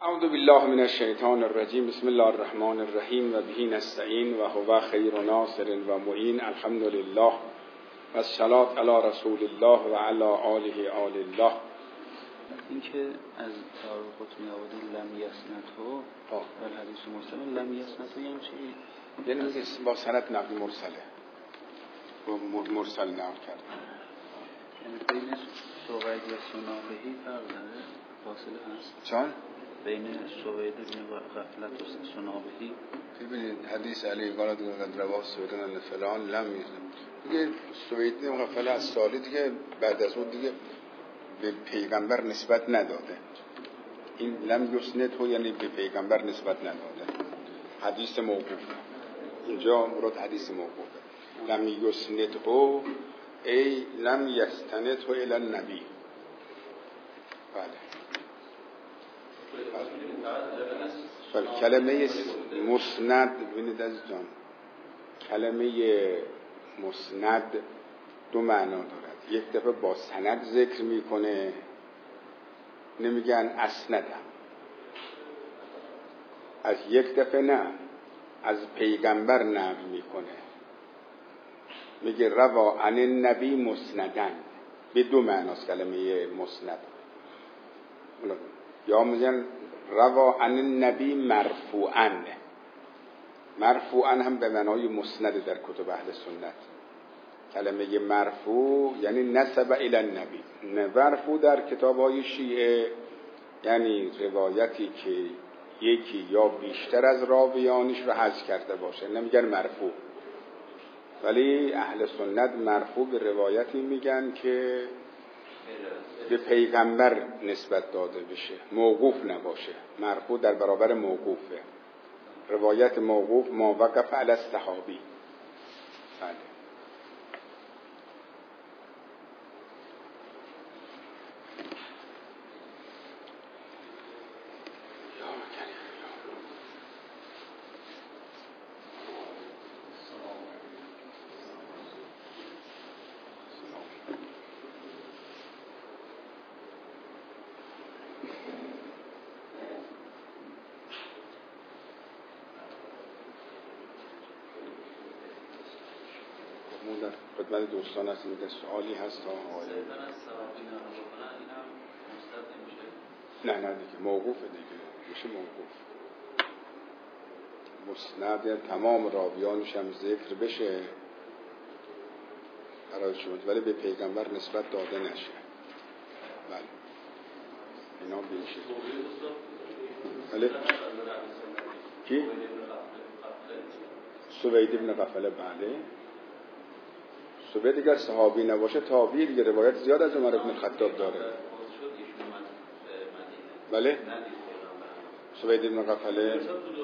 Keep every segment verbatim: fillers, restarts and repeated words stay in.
اعوذ بالله من الشیطان الرجیم. بسم الله الرحمن الرحیم و به نستعین و هو خیر ناصر و معین. الحمد لله و الصلاة علی رسول الله و علی آله آل الله. این که از تعارض می آورد لم یسنته و الحدیث مرسل لم یسنته یعنی چی؟ یعنی میگه با سند نقل مرسله، با مرسل نقل کرد. یعنی بین سوید و سنابهی فرق داره، فاصله هست؟ چون؟ بین سوید و غفلت و سنابهی. ببینید حدیث علی قال در رواه سویدن ان فلان لم یسنته، دیگه سوید و غفله از سالی دیگه بعد از اون دیگه به پیغمبر نسبت نداده. این لم یسنته یعنی به پیغمبر نسبت نداده، حدیث موقوف. اینجا مراد حدیث موقوفه. لم یسنته ای لم یستنده الی النبی. بله. بله. کلمه مسند، ببینید عزیزان، کلمه مسند دو معنا دارد. یک دفعه با سند ذکر میکنه، نمیگن اسندم. از یک دفعه نه، از پیغمبر نقل میکنه، میگه روا عن النبی مسندن. به دو معناست کلمه مسند. یا میگن روا عن النبی مرفوعا. مرفوعا هم به معنای مسند در کتب اهل سنت. کلمه مرفوع یعنی نسب الی النبی. مرفوع در کتاب‌های شیعه یعنی روایتی که یکی یا بیشتر از راویانش رو حذف کرده باشه، نمیگن مرفوع. ولی اهل سنت مرفوع به روایتی میگن که به پیغمبر نسبت داده بشه، موقوف نباشه. مرفوع در برابر موقوفه. روایت موقوف ما وقف علی الصحابی. بله. خدمت دوستان هست، میگه سوالی هست تا آقای نه نه دیگه موقوفه دیگه، میشه موقوف. مسند تمام راویانش هم ذکر بشه برای شما، ولی به پیغمبر نسبت داده نشه. بله اینا بیشه. بله کی؟ سوید ابن غفله. بله سوید دیگر صحابی نباشه تابعی دیگه. روایت زیاد از عمر بن الخطاب داره. بله سوید ابن غفله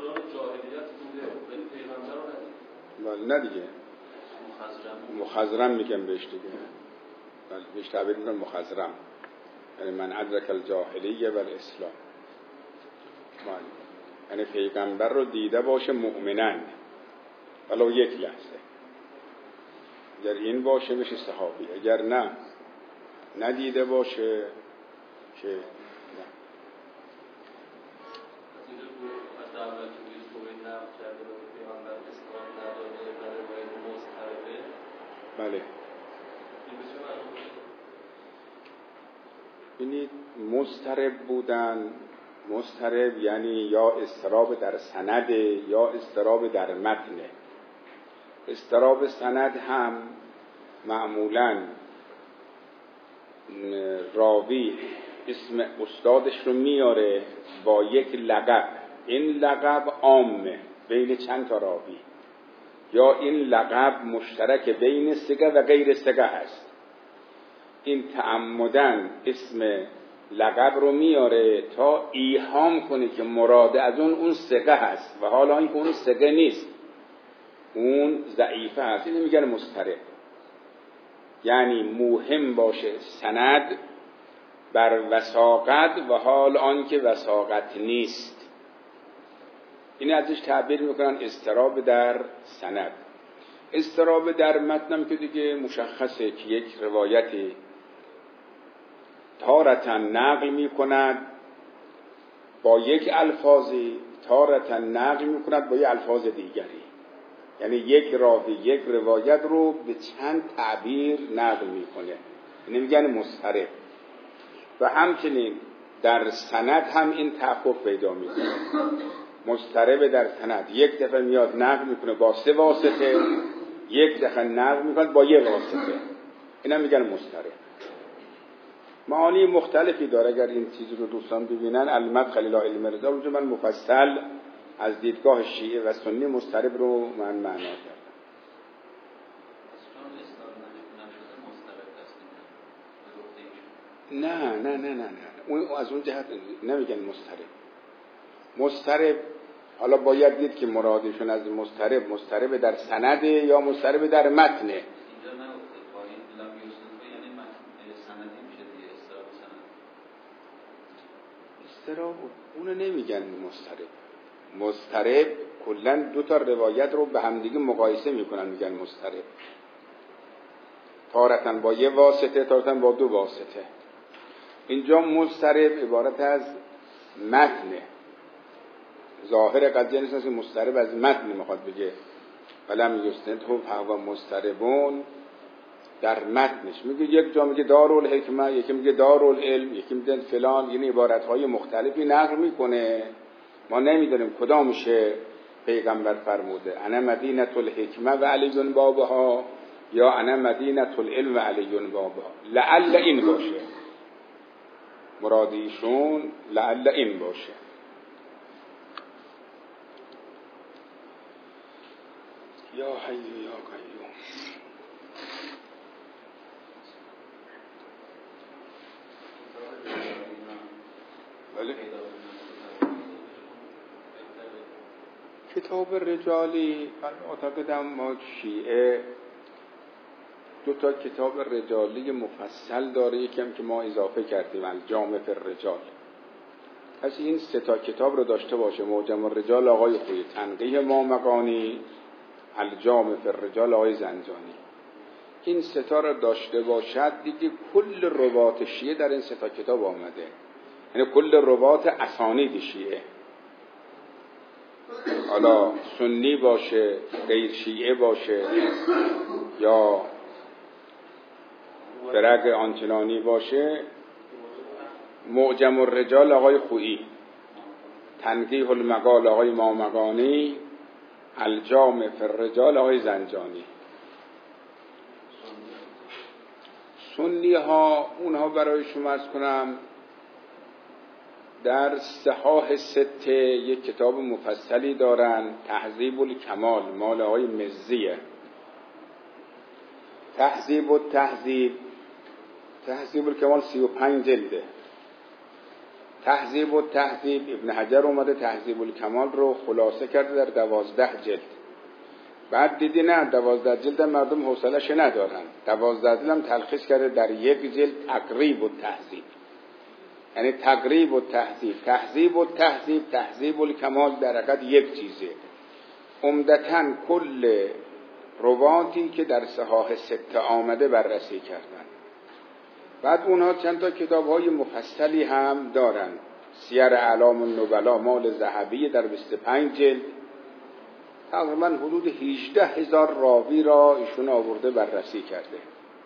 بله نه دیگه مخضرم میگم بهش دیگه. بله بهش تعبیر میکنم مخضرم، یعنی من ادرک الجاهلیه و الاسلام. بله یعنی پیغمبر رو دیده باشه مؤمنن ولو یک لحظه. اگر این باشه بشه صحابی، اگر نه ندیده باشه که نه. بله ببینید مضطرب بودن، مضطرب یعنی یا اضطراب در سند یا اضطراب در متن. اضطراب سند هم معمولاً راوی اسم استادش رو میاره با یک لقب. این لقب عامه بین چند تا راوی، یا این لقب مشترک بین ثقه و غیر ثقه هست. این تعمداً اسم لقب رو میاره تا ایهام کنه که مراد از اون اون ثقه هست و حالا این که اون ثقه نیست، اون ضعیفه هست. این میگن مضطرب. یعنی مهم باشه سند بر وثاقت و حال آن که وثاقت نیست. این ازش تعبیر میکنن اضطراب در سند. اضطراب در متنم که دیگه مشخصه که یک روایتی تارتاً نقل میکند با یک الفاظی تارتا نقل میکند با یک الفاظ دیگری، یعنی یک راوی یک روایت رو به چند تعبیر نقل میکنه، اینه میگن مضطرب. و همچنین در سند هم این تحقق پیدا میکنه. مضطرب در سند یک دفعه میاد نقل میکنه با سه واسطه، یک دفعه نقل میکنه با یک واسطه، اینا میگن مضطرب. معانی مختلفی داره. اگر این چیز رو دوستان ببینن، المدخل الی علم رضا، اونجا من مفصل از دیدگاه شیعه و سنی مضطرب رو من معنا کردم. نه نه نه نه نه اون از اون جهت نمیگن مضطرب. مضطرب حالا باید دید که مرادشون از مضطرب مضطرب در سنده یا مضطرب در متنه. استراب اونو نمیگن مضطرب. مضطرب کلا دو تا روایت رو به همدیگه مقایسه میکنن میگن مضطرب، تارتن با یه واسطه تارتن با دو واسطه. اینجا مضطرب عبارت از متنه. ظاهر قضیه نیست که مضطرب از متن میخواد بگه، ولم یسندهو فهو مضطربون. در متنش میگه، یک جا میگه دارالحکمه، یکی میگه دارالعلم، یکی میگه فلان، یعنی عبارتهای مختلفی نقل میکنه. ما نمیدونیم کدامشه پیغمبر فرموده انا مدینه الحکمه و علی بابها، یا انا مدینه العلم و علی بابها. لعل این باشه مرادیشون، لعل این باشه. یا حی یا قیوم. بله. کتاب رجالی من معتقدم ما شیعه دو تا کتاب رجالی مفصل داره، یکم که ما اضافه کردیم الجامع فی الرجال. کسی این سه تا کتاب رو داشته باشه، معجم الرجال آقای خویی، تنقیح مامقانی، الجامع فی الرجال آقای زنجانی، این سه تا رو داشته باشد دیگه کل روات شیعه در این سه تا کتاب آمده، یعنی کل روات اسانید شیعه، حالا سنی باشه، غیر شیعه باشه، یا فرق آنچنانی باشه، معجم الرجال آقای خویی، تنقیح المقال آقای مامقانی، الجامع فی الرجال آقای زنجانی. سنی ها اونها برای شما عرض کنم در صحاح سته یک کتاب مفصلی دارن، تهذیب الکمال مال آقای مزیه. تهذیب و تهذیب تهذیب الکمال سی و پنج جلده. تهذیب و تهذیب ابن حجر اومده تهذیب الکمال رو خلاصه کرده در دوازده جلد. بعد دیدی نه دوازده جلد مردم حوصله‌اش ندارن، دوازده جلد هم تلخیص کرده در یک جلد تقریب و تهذیب، یعنی تقریب و تهذیب، تهذیب و تهذیب، تهذیب الکمال در حقیقت یک چیزه. عمدتاً کل رواتی که در صحاح سته آمده بررسی کردن. بعد اونها چند تا کتاب‌های مفصلی هم دارن، سیر اعلام النبلا مال ذهبی در بیست و پنج جلد، تقریباً حدود هجده هزار راوی را ایشون آورده بررسی کرده،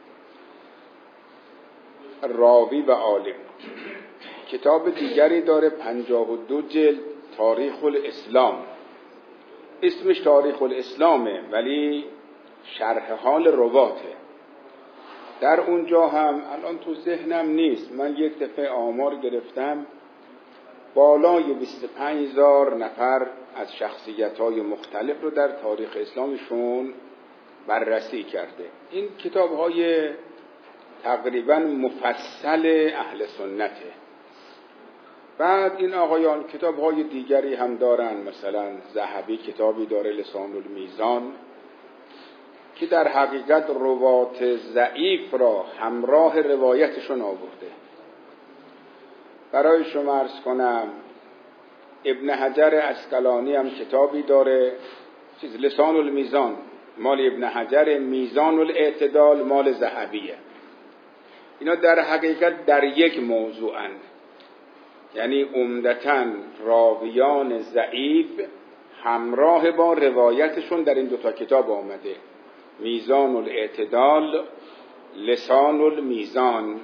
راوی و عالم. کتاب دیگری داره پنجاه و دو جلد، تاریخ الاسلام، اسمش تاریخ الاسلامه ولی شرح حال رواته. در اونجا هم الان تو ذهنم نیست، من یک دفعه آمار گرفتم بالای بیست و پنج هزار نفر از شخصیت‌های مختلف رو در تاریخ اسلامشون بررسی کرده. این کتاب‌های تقریباً مفصل اهل سنته. بعد این آقایان کتاب‌های دیگری هم دارن، مثلا ذهبی کتابی داره لسان المیزان که در حقیقت روات ضعیف را همراه روایتشون آورده. برای شما عرض کنم ابن حجر عسقلانی هم کتابی داره، چیز لسان المیزان مال ابن حجر، میزان الاعتدال مال ذهبیه. اینا در حقیقت در یک موضوعن، یعنی عمدتاً راویان ضعیف همراه با روایتشون در این دوتا کتاب آمده. میزان الاعتدال، لسان المیزان.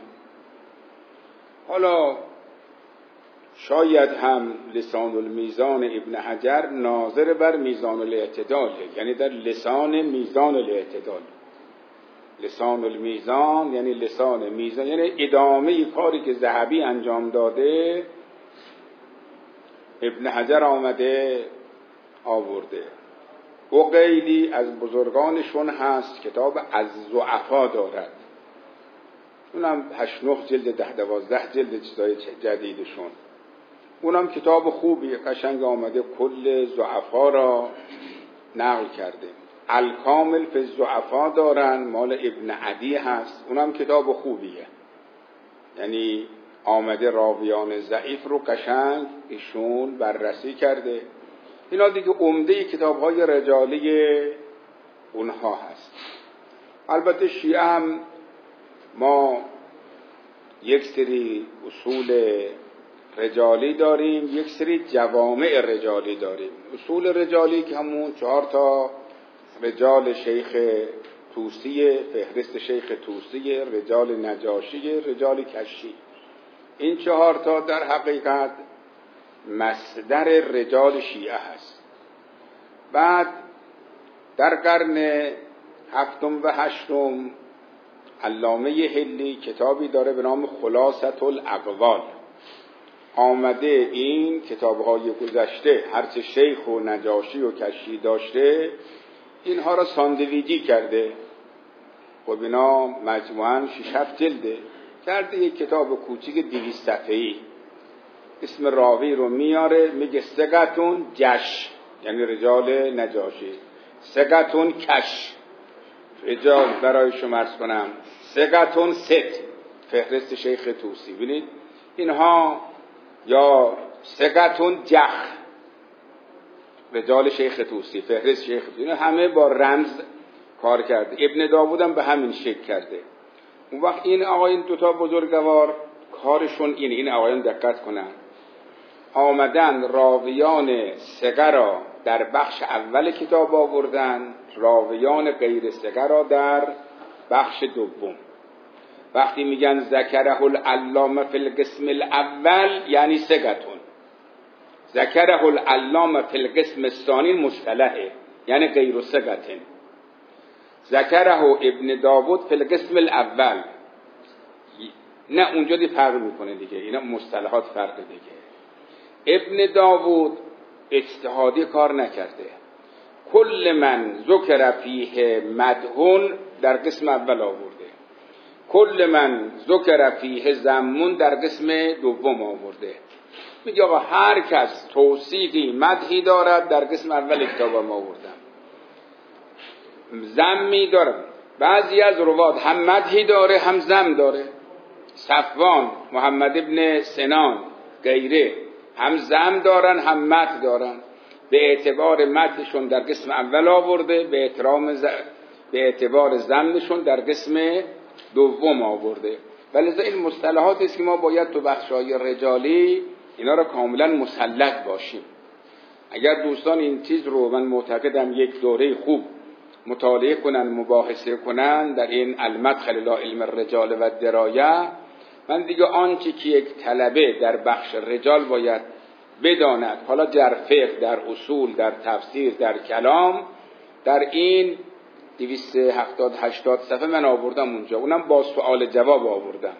حالا شاید هم لسان المیزان ابن حجر ناظر بر میزان الاعتدال، یعنی در لسان میزان الاعتدال. لسان المیزان یعنی لسان میزان، یعنی ادامه کاری که ذهبی انجام داده ابن حجر آمده آورده. عقیلی از بزرگانشون هست، کتاب از ضعفا دارد، اونم هشت نه جلد، ده دوازده جلد چیزای جدیدشون. اونم کتاب خوبی قشنگ آمده، کل ضعفا را نقل کرده. الکامل فی الضعفا دارن، مال ابن عدی هست، اونم کتاب خوبیه. یعنی آمده راویان ضعیف رو قشنگ ایشون بررسی کرده. اینا دیگه عمده کتاب‌های رجالی اونها هست. البته شیعه هم ما یک سری اصول رجالی داریم، یک سری جوامع رجالی داریم. اصول رجالی که همون چهار تا رجال شیخ طوسی، فهرست شیخ طوسی، رجال نجاشی، رجال کشی، این چهار تا در حقیقت مصدر رجال شیعه هست. بعد در قرن هفتم و هشتم علامه حلی کتابی داره به نام خلاصة الاقوال. آمده این کتاب‌های گذشته هرچه شیخ و نجاشی و کشی داشته اینها را ساندویجی کرده. خب اینا مجموعاً شش هفت جلده کرده، یک کتاب کوچیک دویست صفحه‌ای. اسم راوی رو میاره، میگه سقتون جش، یعنی رجال نجاشی، سقتون کش، رجال برای شما عرض کنم، سقتون ست، فهرست شیخ طوسی. ببینید اینها، یا سقتون جخ، رجال شیخ طوسی، فهرست شیخ طوسی، همه با رمز کار کرده. ابن داوود هم به همین شکل کرده. اون وقت این آقایان دوتا بزرگوار کارشون اینه، این آقایان دقت کنن، آمدن راویان ثقه را در بخش اول کتاب آوردن، راویان غیر ثقه را در بخش دوم. وقتی میگن ذکره العلامه فی القسم الاول یعنی ثقتون، ذکره العلامه فی القسم الثانی مصطلحه یعنی غیر ثقتون، ذکره ابن داوود فی القسم الاول، نه اونجا دی فرق میکنه دیگه، اینا مصطلحات فرق دیگه. ابن داوود اجتهادی کار نکرده، کل من ذکر فیه مدحون در قسم اول آورده، کل من ذکر فیه ذمون در قسم دوم آورده. میگه آقا هر کس توصیفی مدحی دارد در قسم اول کتابم آوردم، ذمی داره. بعضی از روات هم مدحی داره هم ذم داره. صفوان، محمد ابن سنان، غیره هم ذم دارن هم مدح دارن. به اعتبار مدحشون در قسم اول آورده، به احترام ز... به اعتبار ذمشون در قسم دوم آورده. ولی این مصطلحاتی است که ما باید تو بخش‌های رجالی اینا را کاملا مسلط باشیم. اگر دوستان این چیز رو، من معتقدم یک دوره خوب مطالعه کنن، مباحثه کنن در این المدخل الی علم الرجال و الدرایه، من دیگه آنچه که یک طلبه در بخش رجال باید بداند، حالا در فقه، در اصول، در تفسیر، در کلام، در این دویست و هفتاد هشتاد صفحه من آوردم اونجا، اونم با سوال جواب آوردم.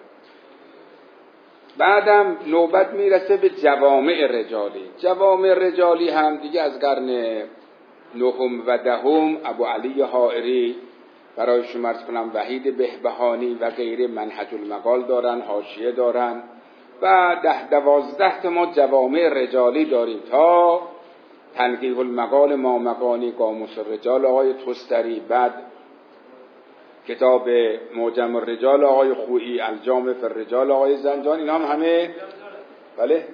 بعدم نوبت میرسه به جوامع رجالی. جوامع رجالی هم دیگه از قرن نهم و دهم ابو علی حائری، برای شما عرض کنم وحید بهبهانی و غیره منهج المقال دارن، حاشیه دارن و ده دوازده تا ما جوامع رجالی داریم تا تنقیح المقال مامقانی قاموس الرجال آقای تستری، بعد کتاب معجم الرجال آقای خویی، الجامع فی الرجال آقای زنجان. اینا هم همه بله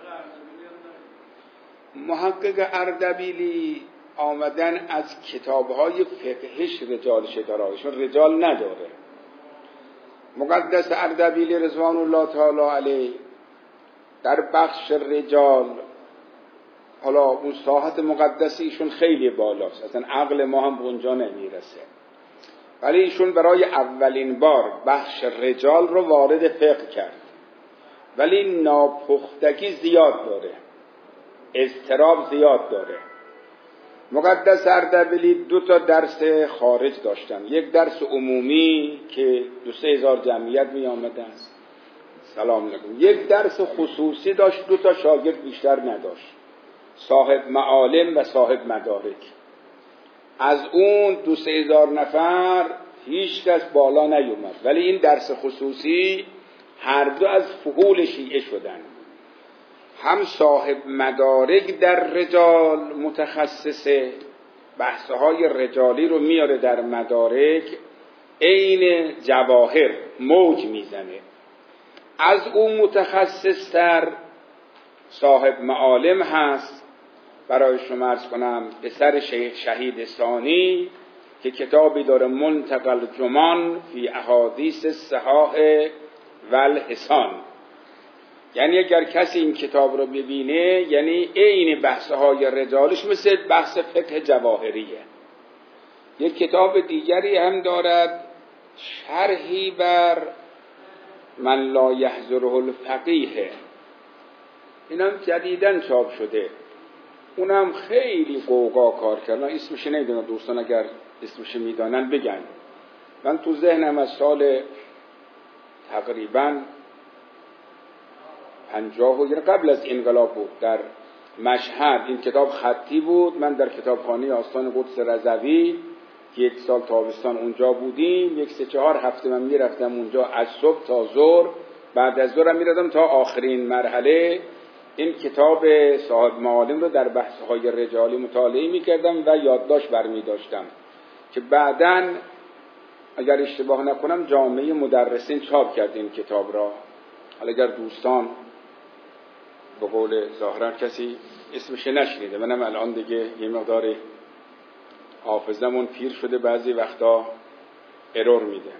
محقق اردبیلی آمدن از کتاب‌های فقهش رجال شدارایشون رجال نداره. مقدس اردبیلی رضوان الله تعالی علیه در بخش رجال، حالا اون ساحت مقدسی ایشون خیلی بالاست، اصلا عقل ما هم به اونجا نمیرسه، ولی ایشون برای اولین بار بخش رجال رو وارد فقه کرد، ولی ناپختگی زیاد داره، اضطراب زیاد داره. مقدس اردبیلی دو تا درس خارج داشتن، یک درس عمومی که دو سه هزار جمعیت می آمدن سلام علیکم، یک درس خصوصی داشت، دو تا شاگرد بیشتر نداشت، صاحب معالم و صاحب مدارک. از اون دو سه هزار نفر هیچ کس بالا نیومد، ولی این درس خصوصی هر دو از فحول شیعه شدن، هم صاحب مدارک در رجال متخصصه، بحثهای رجالی رو میاره در مدارک، عین جواهر موج میزنه. از اون متخصص تر صاحب معالم هست، برای شما عرض کنم پسر شیخ شهید ثانی که کتابی داره منتقى الجمان فی احادیث الصحاح والحسان، یعنی اگر کسی این کتاب رو ببینه یعنی عین بحث‌های رجالش مثل بحث فقه جواهریه. یک کتاب دیگری هم دارد، شرحی بر من لا یحضره الفقیه، اینم جدیداً چاپ شده، اونم خیلی قوقا کار کرد، من اسمش نمیدونم، دوستان اگر اسمش میدانن بگن. من تو ذهنم از سال تقریباً پنجاه و یعنی قبل از انقلاب بود، در مشهد این کتاب خطی بود، من در کتابخانه آستان قدس رضوی که یک سال تابستان اونجا بودیم، یک سه چهار هفته من میرفتم اونجا از صبح تا ظهر، بعد از ظهر میرفتم تا آخرین مرحله این کتاب صاحب معالم رو در بحث‌های رجالی مطالعه میکردم و یادداشت برمی‌داشتم که بعداً اگر اشتباه نکنم جامعه مدرسین چاپ کرد این کتاب را. حالا اگر دوستان به قول ظاهرا کسی اسمش نشنیده، منم الان دیگه یه مقدار حافظمون پیر شده، بعضی وقتا ارور میده.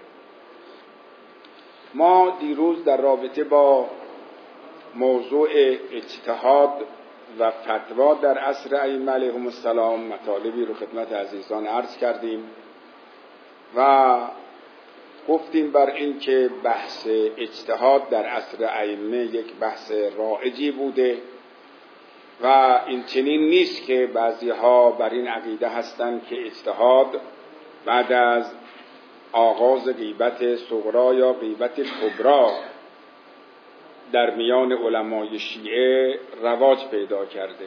ما دیروز در رابطه با موضوع اجتهاد و فتوا در عصر ائمه علیهم السلام مطالبی رو خدمت عزیزان عرض کردیم و گفتیم بر این که بحث اجتهاد در عصر ائمه یک بحث رایجی بوده و این چنین نیست که بعضی ها بر این عقیده هستند که اجتهاد بعد از آغاز غیبت صغرا یا غیبت کبرا در میان علمای شیعه رواج پیدا کرده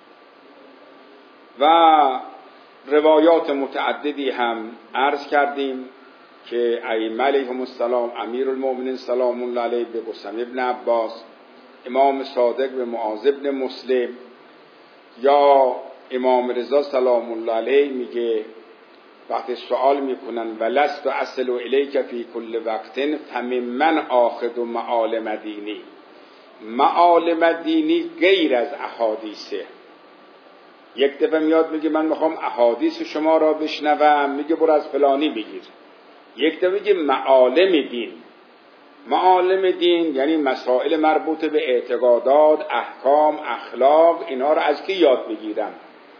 و روایات متعددی هم عرض کردیم که ائمه علیهم السلام، امیر المؤمنین سلام الله علیه به قاسم ابن عباس، امام صادق به معاذ ابن مسلم، یا امام رضا سلام الله علیه میگه وقتی سوال میکنن ولست اصل الیک فی کل وقت فممن آخذ معالم دینی، معالم دینی غیر از احادیثه. یک دفعه میاد میگه من میخوام احادیث شما را بشنوم، میگه برو از فلانی بگیر. یک دفعه میگه معالم دین، معالم دین یعنی مسائل مربوط به اعتقادات، احکام، اخلاق، اینا را از کی یاد بگیرم؟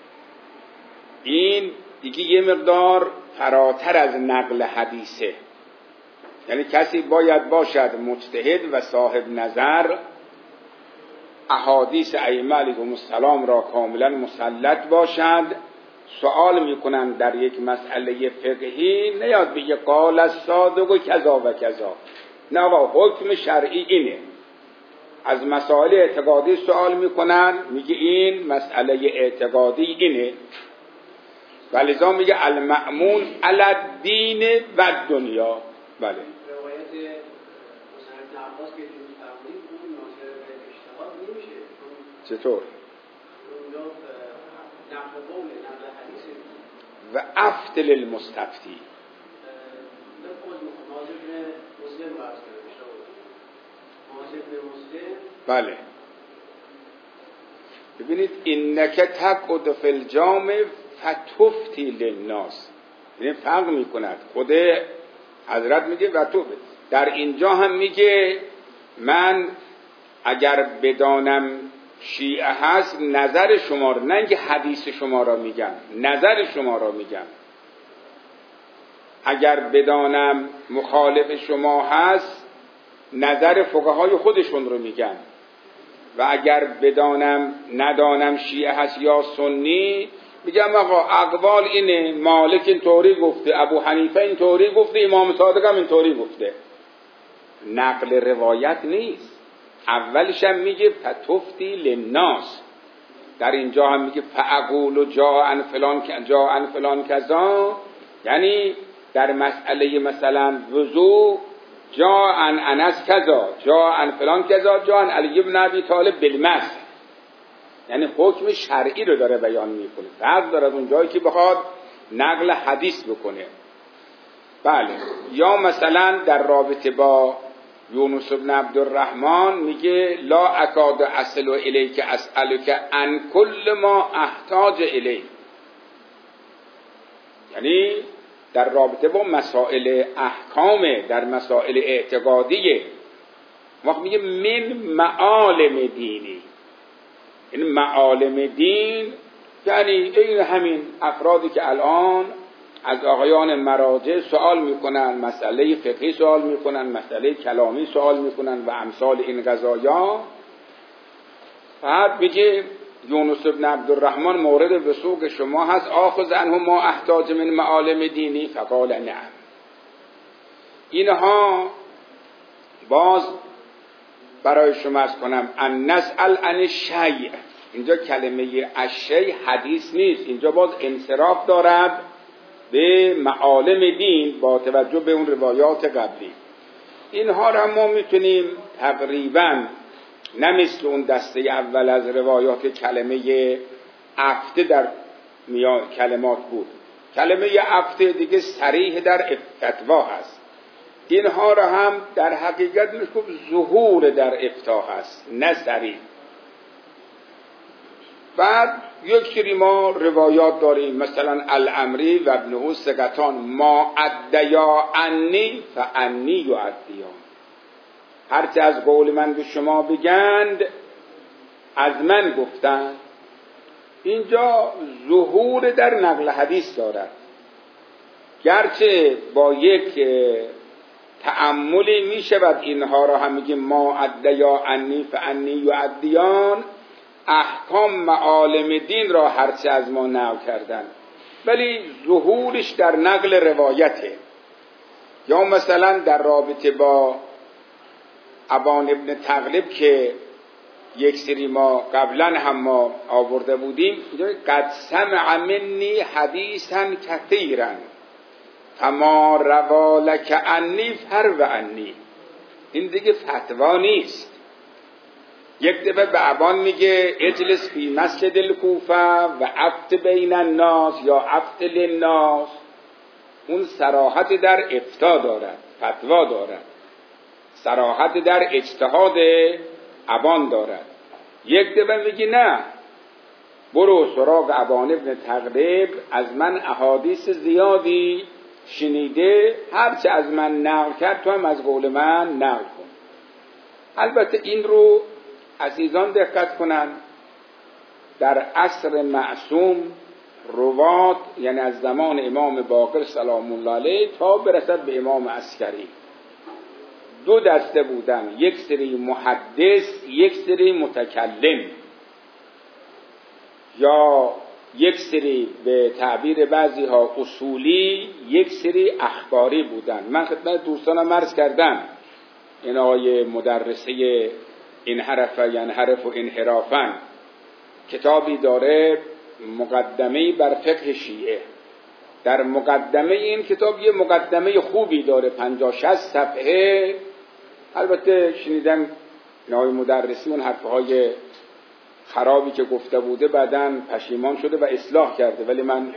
این دیگه یه مقدار فراتر از نقل حدیثه، یعنی کسی باید باشد مجتهد و صاحب نظر، احادیث ائمه علیهم السلام را کاملا مسلط باشد. سوال میکنن در یک مسئله فقهی، نیاد بگه قال الصادق و کذا و کذا، نه آقا حکم شرعی اینه. از مسائل اعتقادی سوال میکنن، میگه این مسئله اعتقادی اینه، ولذا میگه المأمون علی الدین و دنیا. بله چطور؟ و افتل المستفتی بله ببینید اینک تقعد فی الجامع فتفتی للناس، یعنی فرق میکند. خود حضرت میگه و تو در اینجا هم میگه من اگر بدانم شیعه هست نظر شما را، نه اینکه حدیث شما را میگم، نظر شما را میگم. اگر بدانم مخالف شما هست نظر فقهای خودشون رو میگم، و اگر بدانم ندانم شیعه هست یا سنی میگم آقا اقوال اینه، مالک اینطوری گفته، ابو حنیفه اینطوری گفته، امام صادق هم اینطوری گفته. نقل روایت نیست. اولش هم میگه فتفتی للناس، در اینجا هم میگه فاقول جاء عن فلان جاء عن فلان کذا، یعنی در مسئله مثلا وضو جاء عن انس کذا، جاء عن فلان کذا، جاء عن علی بن ابی طالب بالمسح، یعنی حکم شرعی رو داره بیان میکنه. فرض داره اون جایی که بخواد نقل حدیث بکنه. بله. یا مثلا در رابطه با یونس بن عبدالرحمن میگه لا اکاد اصل الیک اسالک عن کل ما احتاج الی، یعنی در رابطه با مسائل احکام، در مسائل اعتقادیه. وقت میگه من معالم دینی، این معالم دین یعنی این همین افرادی که الان از آقایان مراجع سوال میکنن، مسئله فقهی سوال میکنن، مسئله کلامی سوال میکنن و امثال این قضایا. بعد میگه یونس بن عبدالرحمن مورد وثوق شما هست، آخذ عنه ما احتاج من معالم دینی، فقال نعم. اینها باز برای شما از کنم ان نسأل عن الشیء، اینجا کلمه الشیء حدیث نیست، اینجا باز انصراف دارد به معالم دین با توجه به اون روایات قبلی. اینها را ما میتونیم تقریبا نه مثل اون دسته اول از روایات کلمه افته در کلمات بود، کلمه افته دیگه صریح در فتوا هست. اینها را هم در حقیقت میشه ظهور در افتاء هست، نه صریح. بعد یک سری ما روایات داریم، مثلا الامری و ابنه ثقتان ما ادیا انی فانی یؤدیان، هرچه از قول من به شما بگند از من گفتند. اینجا ظهور در نقل حدیث دارد، گرچه با یک تأملی می شود اینها را هم میگیم ما ادیا انی فانی یؤدیان، احکام معالم دین را هرچه از ما نقل کردن، ولی ظهورش در نقل روایته. یا مثلا در رابطه با ابان ابن تغلب که یک سری ما قبلا هم ما آورده بودیم، قد سمع منی حدیثا کثیرا فما روا لک انی فرو انی، این دیگه فتوا نیست. یک دفعه به ابان میگه اجلس فی مسجد الکوفه و افت بین الناس یا افت للناس، اون صراحت در افتاء دارد، فتوا دارد، صراحت در اجتهاد ابان دارد. یک دفعه میگه نه، برو سراغ ابان ابن تغلب، از من احادیث زیادی شنیده، هرچه از من نقل کرد تو هم از قول من نقل کن. البته این رو عزیزان دقت کنن، در عصر معصوم روات، یعنی از زمان امام باقر سلام الله علیه تا برسد به امام عسکری، دو دسته بودن، یک سری محدث، یک سری متکلم، یا یک سری به تعبیر بعضی ها اصولی، یک سری اخباری بودن. من خدمت دوستانم عرض کردم این آقای مدرسه انحرف ینحرف و انحرافن کتابی داره، مقدمه بر فقه شیعه. در مقدمه این کتاب یه مقدمه خوبی داره، پنجاه شصت صفحه. البته شنیدم نای مدرسی اون حرفهای خرابی که گفته بوده بعداً پشیمان شده و اصلاح کرده، ولی من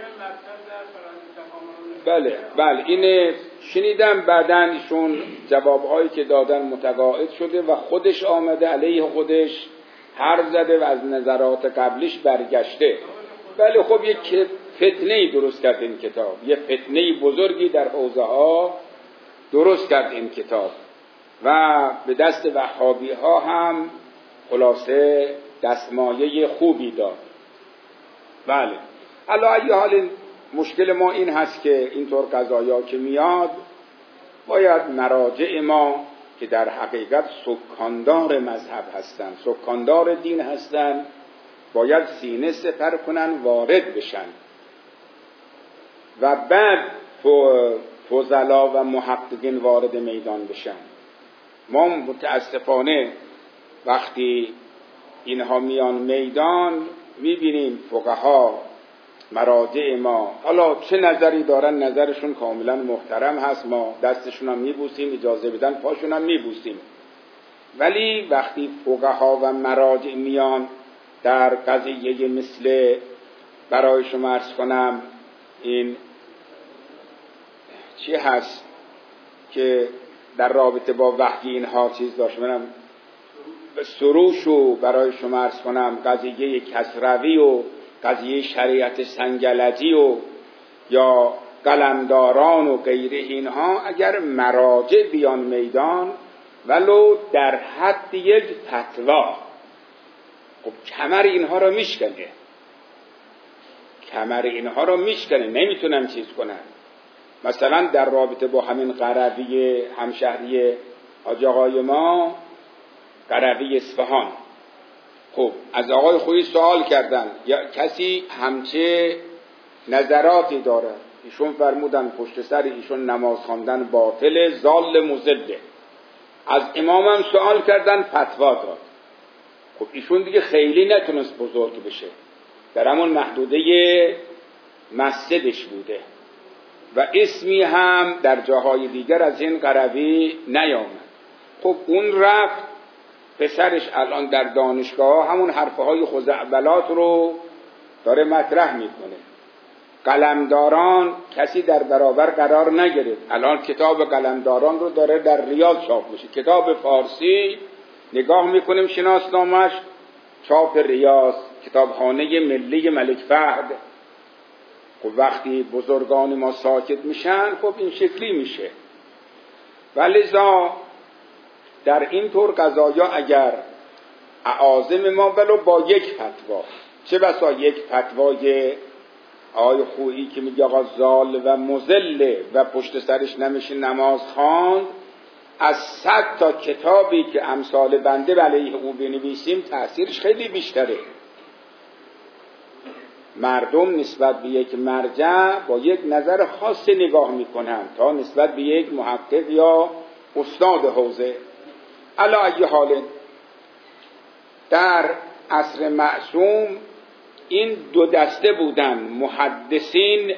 بله بله این شنیدم بعداً ایشون جوابهایی که دادن متقاعد شده و خودش آمده علیه خودش حرف زده و از نظرات قبلیش برگشته. ولی خب یک فتنه‌ای درست کرد این کتاب، یه فتنه بزرگی در حوزه ها درست کرد این کتاب و به دست وهابی ها هم خلاصه دستمایه خوبی داد. بله، علی ای حال مشکل ما این هست که اینطور قضایا که میاد باید مراجع ما که در حقیقت سکاندار مذهب هستند، سکاندار دین هستند، باید سینه سپر کنن، وارد بشن و بعد فضلا و محققین وارد میدان بشن. ما متاسفانه وقتی اینها میان میدان میبینیم فقها مراجع ما حالا چه نظری دارن، نظرشون کاملا محترم هست، ما دستشون هم میبوسیم، اجازه بدن پاشون هم میبوسیم، ولی وقتی فقها و مراجع میان در قضیه مثل برای شما عرض کنم این چی هست که در رابطه با وحی اینها چیز داشت، منم سروش و برای شما عرض کنم قضیه کسروی و قضیه شریعت سنگلجی و یا قلمداران و غیره اینها، اگر مراجع بیان میدان ولو در حد یک فتوا، خب کمر اینها رو میشکنه، کمر اینها رو میشکنه، نمیتونن چیز کنن. مثلا در رابطه با همین قروی همشهری حاج آقای ما، قروی اصفهان، خب از آقای خویی سوال کردن یا کسی همچه نظراتی داره، ایشون فرمودن پشت سر ایشون نماز خواندن باطل، ضال مضله. از امامم سوال کردن، فتوا داد. خب ایشون دیگه خیلی نتونست بزرگ بشه، در همون محدوده مسجدش بوده و اسمی هم در جاهای دیگر از این قروی نیامد. خب اون رفت، پسرش الان در دانشگاه همون حرفهای خزعبلات رو داره مطرح میکنه. قلمداران کسی در برابر قرار نگرفت، الان کتاب قلمداران رو داره در ریاض چاپ میشه. کتاب فارسی نگاه میکنیم شناسنامش، چاپ ریاض، کتابخانه ملی ملک فهد. خب وقتی بزرگان ما ساکت میشن خب این شکلی میشه. ولذا در این طور قضایا اگر اعاظم ما ولو با یک فتوا، چه بسا یک فتوای آقای خویی که میگه آقا ضال و مضل و پشت سرش نمیشه نماز خواند، از صد تا کتابی که امثال بنده علیه او بنویسیم تأثیرش خیلی بیشتره. مردم نسبت به یک مرجع با یک نظر خاص نگاه میکنن تا نسبت به یک محقق یا استاد حوزه. علی ای حال در عصر معصوم این دو دسته بودن، محدثین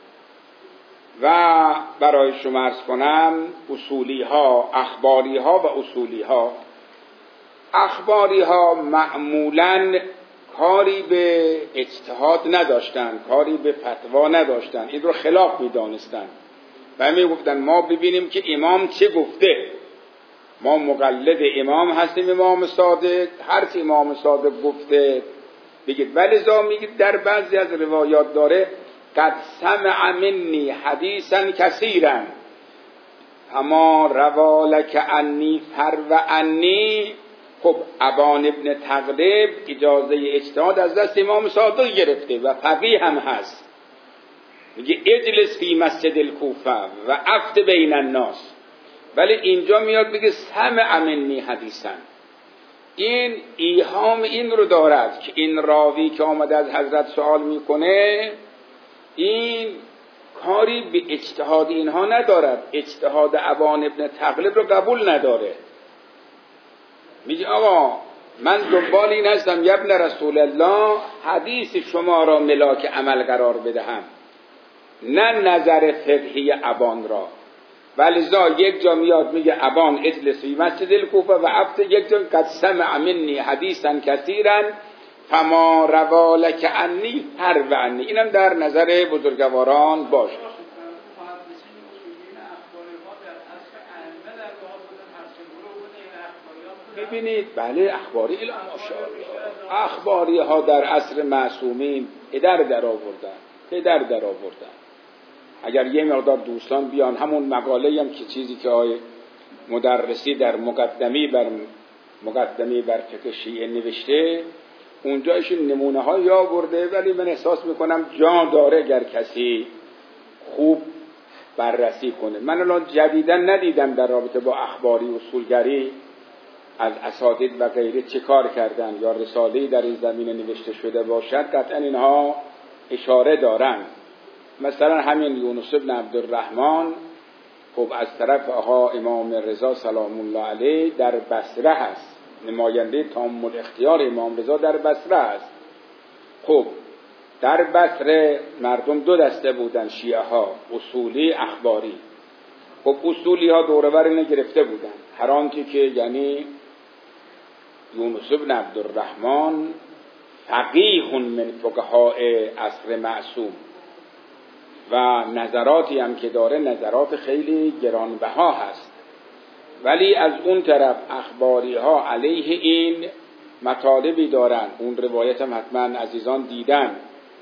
و برای شما عرض کنم اصولی ها، اخباری ها و اصولی ها. اخباری ها معمولاً کاری به اجتهاد نداشتن، کاری به فتوا نداشتن، این رو خلاف می دانستن و می گفتن ما ببینیم که امام چه گفته، ما مقلد امام هستیم، امام صادق، هر چی امام صادق گفته بگید. ولذا میگید در بعضی از روایات داره قد سمع منی حدیثا کثیرا اما روالک انی فر و انی. خب ابان ابن تغلب اجازه اجتهاد از دست امام صادق گرفته و فقیه هم هست، میگه اجلس فی مسجد الکوفه و افت بین الناس، ولی اینجا میاد بگه سمع منی حدیثا. این ایهام این رو دارد که این راوی که آمده از حضرت سوال میکنه این کاری به اجتهاد اینها ندارد، اجتهاد ابان ابن تغلب رو قبول نداره. میگه آقا من دنبال این هستم یا ابن رسول الله حدیث شما را ملاک عمل قرار بدهم، نه نظر فقهی ابان را. ولذا یک جا میاد میگه ابان اجلس فی مسجد الکوفه و افت، یک جا قد سمع منی حدیثا کثیرا فما روالک انی هر و انی. اینم در نظر بزرگواران باشه. ببینید بله اخباری الا ماشاءالله، اخباری ها در عصر معصومین پدر در آوردن، پدر در آوردن. اگر یه مقدار دوستان بیان همون مقاله هم که چیزی که آقای مدرسی در مقدمی بر مقدمه بر فقه شیعه نوشته، اونجایش نمونه های آورده، ولی من احساس میکنم جا داره اگر کسی خوب بررسی کنه. من الان جدیداً ندیدم در رابطه با اخباری اصولگری از اساتید و غیره چه کار کردن یا رساله‌ای در این زمینه نوشته شده باشد. قطعا اینها اشاره دارند. مثلا همین یونس بن عبدالرحمن خب از طرف آقا امام رضا سلام الله علیه در بصره هست، نماینده تام الاختیار امام رضا در بصره هست. خب در بصره مردم دو دسته بودن، شیعه ها، اصولی، اخباری. خب اصولی ها دورور اینو گرفته بودن، هر آنچه که یعنی یونس بن عبدالرحمن فقیه من فقهاء عصر معصوم و نظراتی هم که داره نظرات خیلی گرانبها هست، ولی از اون طرف اخباری ها علیه این مطالبی دارن. اون روایت هم حتما عزیزان دیدن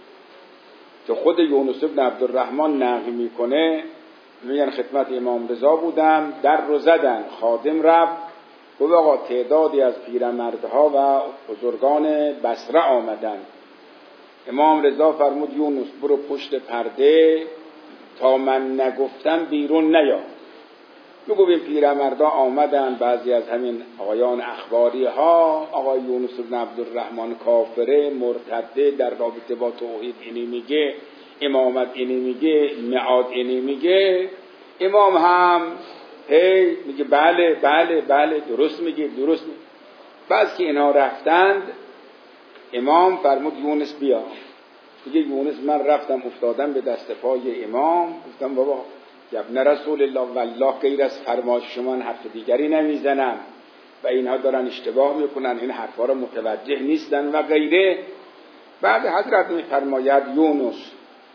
که خود یونس بن عبدالرحمن نقل میکنه، میگن خدمت امام رضا بودم، در رو زدن، خادم رفت گفت آقا تعدادی از پیرمردها و بزرگان بصره آمدن. امام رضا فرمود یونس برو پشت پرده تا من نگفتم بیرون نیا. بگو این پیرمردا آمدن، بعضی از همین آقایان اخباری ها، آقای یونس بن عبدالرحمن کافره، مرتده، در رابطه با توحید اینی میگه، امامت اینی میگه، معاد اینی میگه. امام هم هی میگه بله بله بله درست میگه درست میگه. بعد که اینا رفتند امام فرمود یونس بیا. میگه یونس من رفتم افتادم به دست پای امام، گفتم بابا ابن رسول الله والله غیر از فرمایش شما حرف دیگری نمیزنم و اینها دارن اشتباه میکنن، این حرفا رو متوجه نیستن و غیره. بعد حضرت میفرماید یونس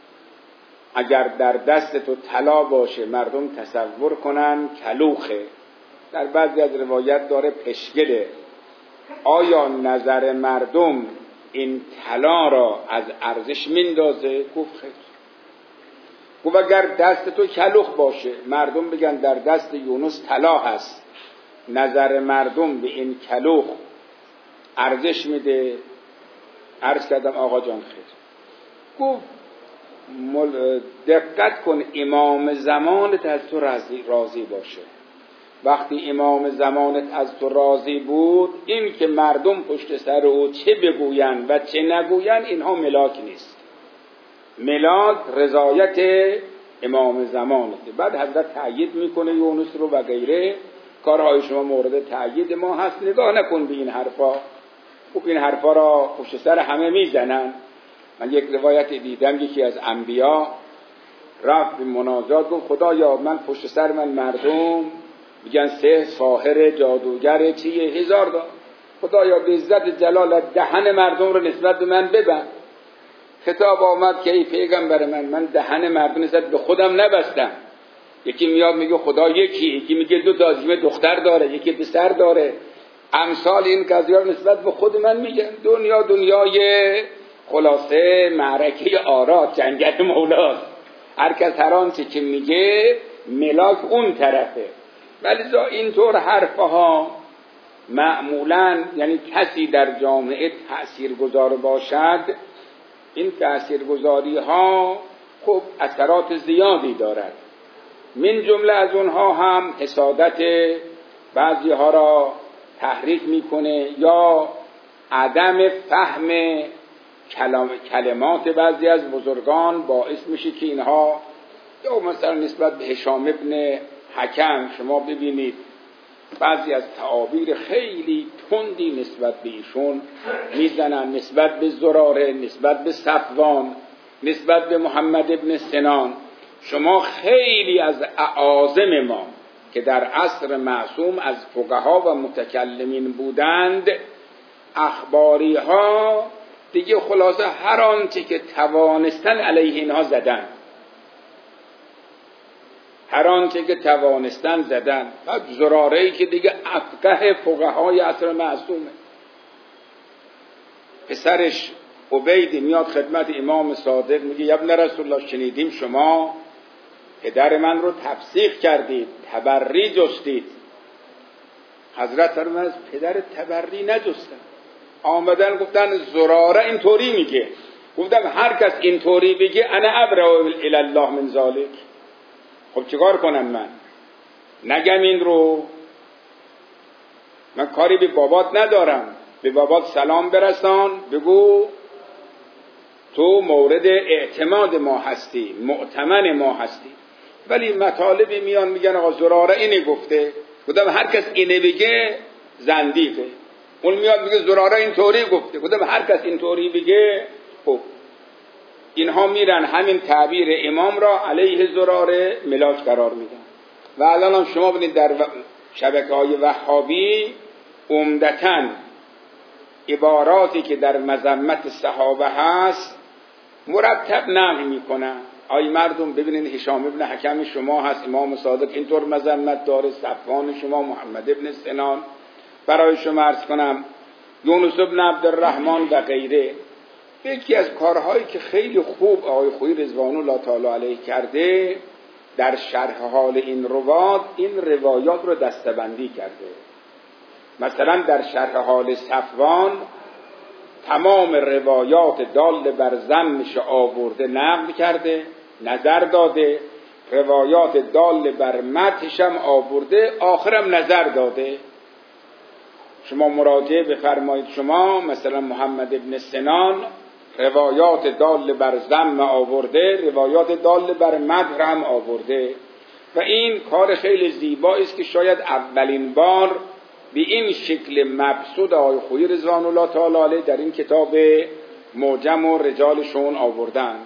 اگر در دست تو طلا باشه مردم تصور کنن کلوخه، در بعضی از روایت داره پشگله، آیا نظر مردم این طلا را از ارزش میندازه؟ گفت خیر. گفت اگر دست تو کلوخ باشه مردم بگن در دست یونس طلا هست، نظر مردم به این کلوخ ارزش میده؟ عرض کردم آقا جان خیر. گفت دقت کن امام زمانت از تو راضی, راضی باشه. وقتی امام زمانت از تو راضی بود، این که مردم پشت سر او چه بگوین و چه نگوین اینها ملاک نیست. ملاک رضایت امام زمانته. بعد حضرت تأیید میکنه یونس رو و غیره، کارهای شما مورد تأیید ما هست، نگاه نکن به این حرفا. خب این حرفا را پشت سر همه میزنن. من یک روایت دیدم یکی از انبیا رفت به مناجات گفت خدایا من پشت سر من مردم میگن سه ساحر جادوگر چیه هزار دا، خدایا به عزت جلالت دهن مردم رو نسبت به من ببند. خطاب آمد که ای پیغمبر من من دهن مردم نسبت به خودم نبستم. یکی میاد میگه خدا یکی، یکی میگه دو تا عظیمه دختر داره، یکی پسر داره، امثال این قضیه رو نسبت به خود من میگن. دنیا دنیای خلاصه معرکه آرا، جنگل مولاست. هر کس هر آنچه که میگه ملاک اون طرفه. ولی اینطور حرفها معمولاً یعنی کسی در جامعه تأثیرگذار باشد، این تأثیرگذاری ها خب اثرات زیادی دارد. من جمله از اونها هم حسادت بعضی ها را تحریک میکنه یا عدم فهم کلام کلمات بعضی از بزرگان باعث میشه که اینها، یا مثلا نسبت به هشام ابن حکم شما ببینید بعضی از تعابیر خیلی تندی نسبت به ایشون میزنن، نسبت به زراره، نسبت به صفوان، نسبت به محمد ابن سنان. شما خیلی از اعاظم ما که در عصر معصوم از فقها و متکلمین بودند، اخباری ها دیگه خلاصه هر آنچه که توانستن علیه اینها زدن، هر آنچه که توانستن زدن. بعد زراره‌ای که دیگه افقه فقهای عصر معصومه، پسرش عبید میاد خدمت امام صادق میگه ابن رسول الله شنیدیم شما پدر من رو تفسیق کردید، تبری جستید. حضرت فرمود از پدر تبری نجستم. آمدن گفتن زراره اینطوری میگه. گفتم هر کس اینطوری بگه انا ابرأ الی الله من ذلک. خب چیکار کنم من؟ نگم این رو؟ من کاری به بابات ندارم. به بابات سلام برسان، بگو تو مورد اعتماد ما هستی، مؤتمن ما هستی. ولی مطالبی میان میگن آقا زراره اینه گفته. گفتم هر کس اینه بگه زندیقه. اون میاد میگه زراره اینطوری گفته. گفتم هر کس اینطوری بگه. خب اینها میرن همین تعبیر امام را علیه زراره ملاک قرار میدن. و الان هم شما ببینید در شبکه‌های وهابی عمدتاً عباراتی که در مذمت صحابه هست مرتب نقل میکنن. آی مردم ببینید هشام ابن حکم شما هست، امام صادق اینطور مذمت داره، صفوان شما، محمد ابن سنان، برای شما عرض کنم یونس ابن عبدالرحمن و غیره. یکی از کارهایی که خیلی خوب آقای خویی رضوان الله تعالی علیه کرده در شرح حال این روایات، این روایات رو دسته‌بندی کرده. مثلا در شرح حال صفوان تمام روایات دال بر ذمش آورده نقل کرده، نظر داده، روایات دال بر مدحش هم آورده، آخرم نظر داده. شما مراجعه بفرمایید. شما مثلا محمد ابن سنان روایات دال بر ذم آورده، روایات دال بر مدح هم آورده. و این کار خیلی زیبایی است که شاید اولین بار به این شکل مبسوط آقای خویی رضوان الله تعالی علیه در این کتاب معجم و رجالشون آوردن.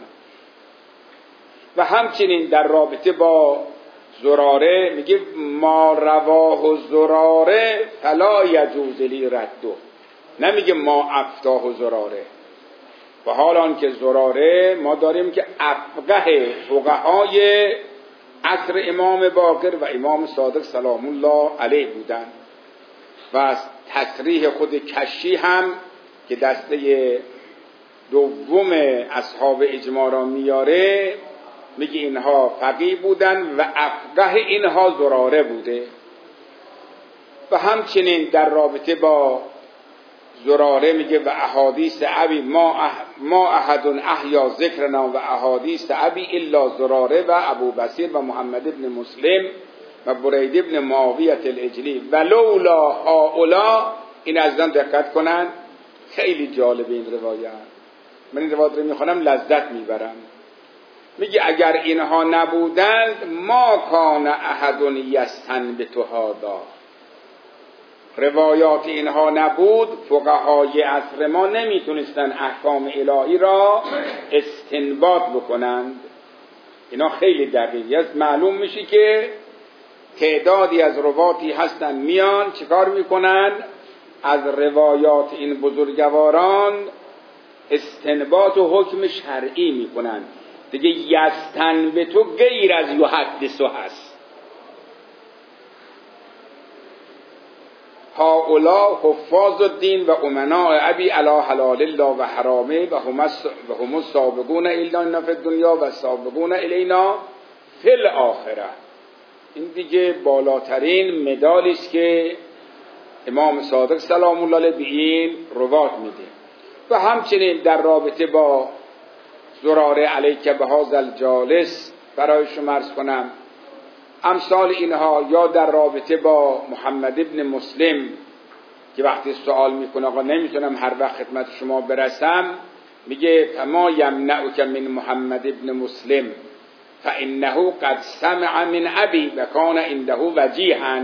و همچنین در رابطه با زراره میگه ما رواه زراره فلا یجوز لی ردو. نمیگه ما افتاه زراره. و حال آنکه زراره ما داریم که افقه فقهای عصر امام باقر و امام صادق سلام الله علیه بودن. و از تصریح خود کشی هم که دسته دوم اصحاب اجماع را میاره، میگه اینها فقیه بودن و افقه اینها زراره بوده. و همچنین در رابطه با زراره میگه و احادیث ابی ما, اح ما احد احیا ذکرنا و احادیث ابی الا زراره و ابو بصیر و محمد ابن مسلم و برید ابن معاویه الاجلی و لولا هؤلاء. این عزیزان دقت کنن، خیلی جالب این روایت. من این روایت رو میخونم لذت میبرم. میگه اگر اینها نبودند ما کان احد یستنبط هذا. روایات اینها نبود، فقهای عصر ما نمیتونستن احکام الهی را استنباط بکنند. اینا خیلی دقیقی است. معلوم میشه که تعدادی از رواتی هستن میان چیکار میکنن؟ از روایات این بزرگواران استنباط و حکم شرعی میکنن. دیگه یستن به تو غیر از یحدثو هست. هؤلاء حفاظ الدین و امناء ابی علی حلال الله و حرامه و هم السابقون الینا فی الدنیا و السابقون الینا فی الاخره. این دیگه بالاترین مدالی است که امام صادق سلام الله علیه به این روایت میده. و همچنین در رابطه با زراره علیک بهذا الجالس برای شما عرض کنم امثال اینها، یا در رابطه با محمد ابن مسلم که وقتی سوال میکنه آقا نمیتونم هر وقت خدمت شما برسم، میگه فما یمنعک من محمد ابن مسلم فانه قد سمع من ابی و کان عنده وجیها.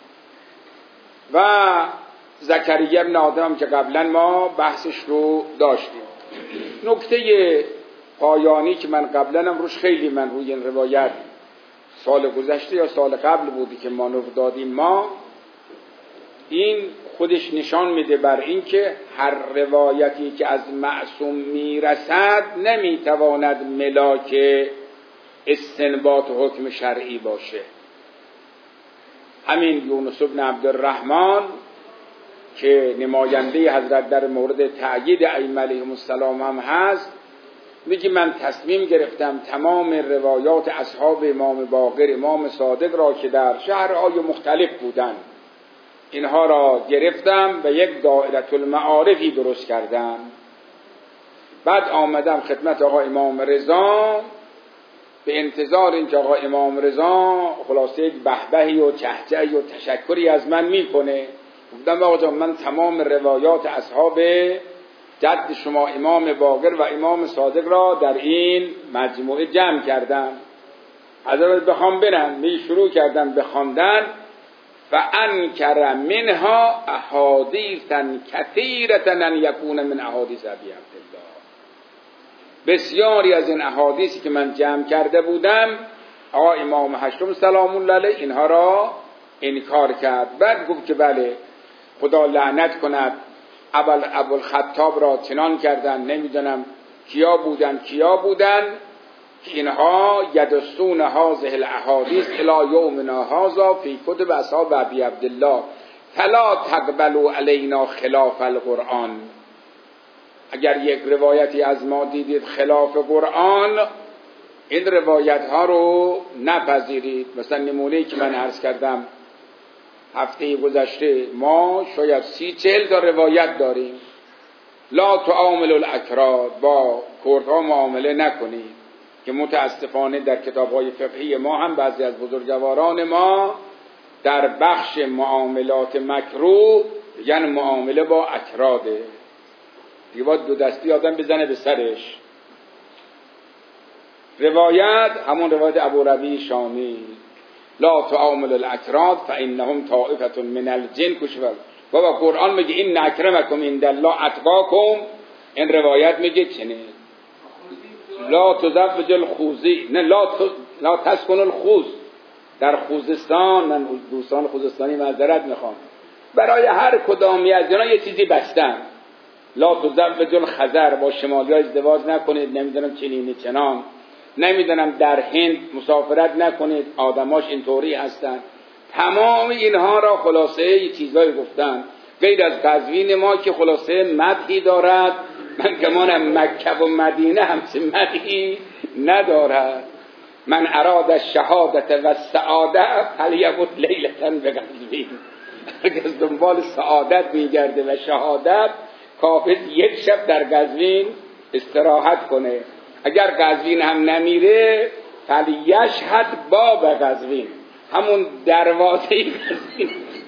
و زکریا ابن آدم که قبلا ما بحثش رو داشتیم. نکته پایانی که من قبلا هم روش خیلی من روی این روایت سال گذشته یا سال قبل بودی که ما نو دادیم، ما این خودش نشان میده بر این که هر روایتی که از معصوم میرسد نمیتواند ملاک استنباط و حکم شرعی باشه. همین یونس ابن عبدالرحمن که نماینده حضرت در مورد تأیید ائمه علیهم السلام هم هست، میگه من تصمیم گرفتم تمام روایات اصحاب امام باقر امام صادق را که در شهرهای مختلف بودن اینها را گرفتم و یک دایره المعارفی درست کردم. بعد آمدم خدمت آقا امام رضا به انتظار اینکه آقا امام رضا خلاصه یک بهبهی و چهچهی و تشکری از من میکنه. گفتم آقا جان من تمام روایات اصحاب جد شما امام باقر و امام صادق را در این مجموعه جمع کردم. حضرت بخوام برم می شروع کردم به خواندن فانکر منها احادیثا کثیرة ان یکون من احادیث ابی عبدالله. بسیاری از این احادیثی که من جمع کرده بودم آقا امام هشتم سلام الله علیه اینها را انکار کرد. بعد گفت که بله خدا لعنت کند اول ابوالخطاب را چنان کردن، نمیدونم کیا بودن کیا بودن که اینها یدسون هذه الاحادیث الی یومنا هذا فی کتب اصحاب ابی عبدالله فلا تقبلوا علینا خلاف القرآن. اگر یک روایتی از ما دیدید خلاف قرآن این روایت ها رو نپذیرید. مثلا نمونه‌ای که من عرض کردم هفته گذشته ما شاید سی چهل تا روایت داریم. لا تعامل الاکراد، با کردها معامله نکنید که متاسفانه در کتاب‌های فقهی ما هم بعضی از بزرگواران ما در بخش معاملات مکروه یعنی معامله با اکراده. دیگه باید دو دستی آدم بزنه به سرش. روایت همون روایت ابو ربیع شامی لا تعامل الاکراد فانهم طائفه من الجن کشور. بابا قرآن میگه این اکرمکم عند الله اتقاکم، این روایت میگه چنین لا تزوج الخوزی، نه لا ت... لا تسکن الخوز. در خوزستان، من دوستان خوزستانی معذرت میخوام، برای هر کدامی از اینا یه چیزی بستن. لا تزوج الخزر، با شمالی ها ازدواج نکنید، نمیدونم چنینی چنان، نمیدونم در هند مسافرت نکنید، آدماش اینطوری هستن. تمام اینها را خلاصه یه چیزایی گفتن، غیر از قزوین ما که خلاصه مدحی دارد. من گمانم مکه و مدینه همچین مدحی ندارد. من اراد الشهادت و السعاده فلیبت لیلة بقزوین. اگر دنبال سعادت میگرده و شهادت کافی یک شب در قزوین استراحت کنه. اگر قزوین هم نمیره فلیشهد باب قزوین، همون دروازه قزوین.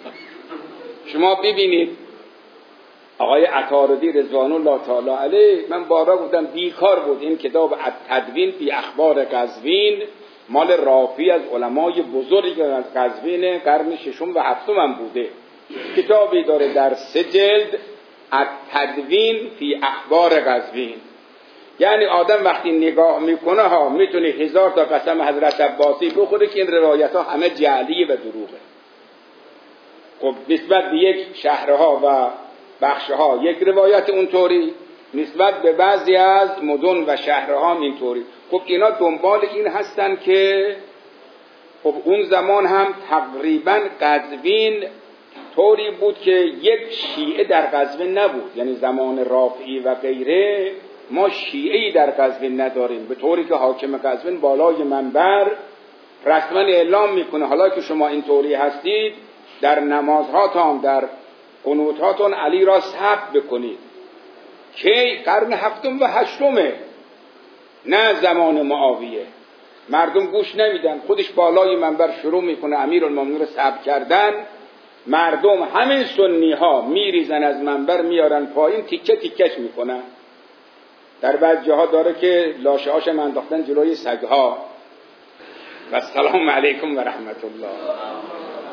شما ببینید آقای عطاردی رضوان الله تعالی علیه، من بارا گفتم بیکار بود این کتاب التدوین فی اخبار قزوین مال رافی از علمای بزرگی که از قزوین قرن ششم و هفتم هم بوده. کتابی داره در سه جلد التدوین فی اخبار قزوین. یعنی آدم وقتی نگاه میکنه ها میتونه هزار تا قسم حضرت عباسی بخوره که این روایت ها همه جعلی و دروغه. خب نسبت به یک شهرها و بخشها یک روایت اونطوری، نسبت به بعضی از مدن و شهرها اینطوری. خب اینا دنبال این هستن که خب اون زمان هم تقریبا قزوین طوری بود که یک شیعه در قزوین نبود. یعنی زمان رافعی و غیره ما شیعه‌ای در قزوین نداریم، به طوری که حاکم قزوین بالای منبر رسما اعلام میکنه حالا که شما اینطوری هستید در نمازهاتون در قنوتاتون علی را ثبت بکنید. که قرن هفتم و هشتمه، نه زمان معاویه. مردم گوش نمیدن، خودش بالای منبر شروع میکنه امیرالمومنین رو ثبت کردن. مردم همین سنی ها میریزن از منبر میارن پایین، تیکه تیکش میکنن. در بعض جاها داره که لاشه هاش انداختن جلوی سگها. و السلام علیکم و رحمت الله.